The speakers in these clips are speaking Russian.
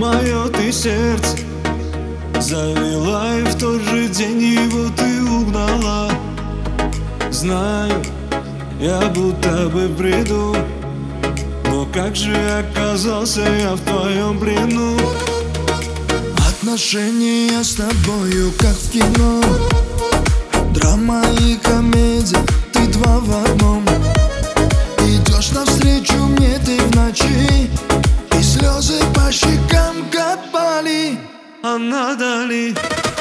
мое ты сердце завела, и в тот же день его ты угнала. Знаю, я будто бы в бреду, но как же оказался я в твоем плену? Отношения с тобою как в кино, драма и комедия, ты два в одном. Идешь навстречу мне ты в ночи, и слезы по щекам капали. А надо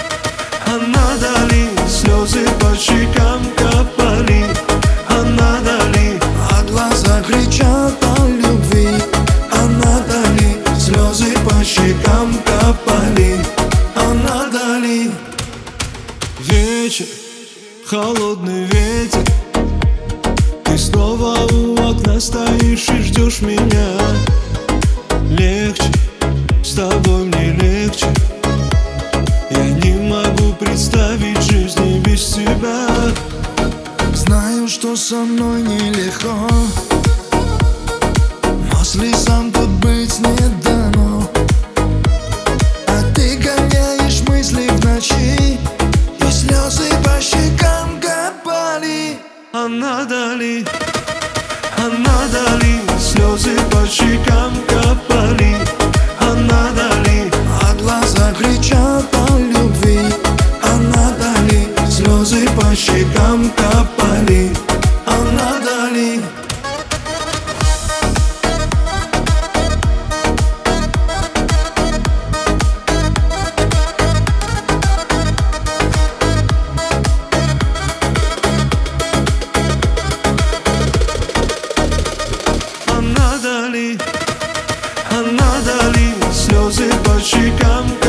ли слезы по щекам капали? А надо ли? А глаза кричат о любви. А надо ли слезы по щекам капали? А надо ли? Вечер, холодный ветер, ты снова у окна стоишь и ждешь меня. Легче, с тобой мне легче, я не могу представить жизни без тебя. Знаю, что со мной нелегко, но слезам тут быть не дано. А ты гоняешь мысли в ночи, и слезы по щекам капали. А надо ли слезы по щекам капали? А надо ли? А глаза кричат о любви. А надо ли слезы по щекам капали? А надо ли? А надо ли слезы по щекам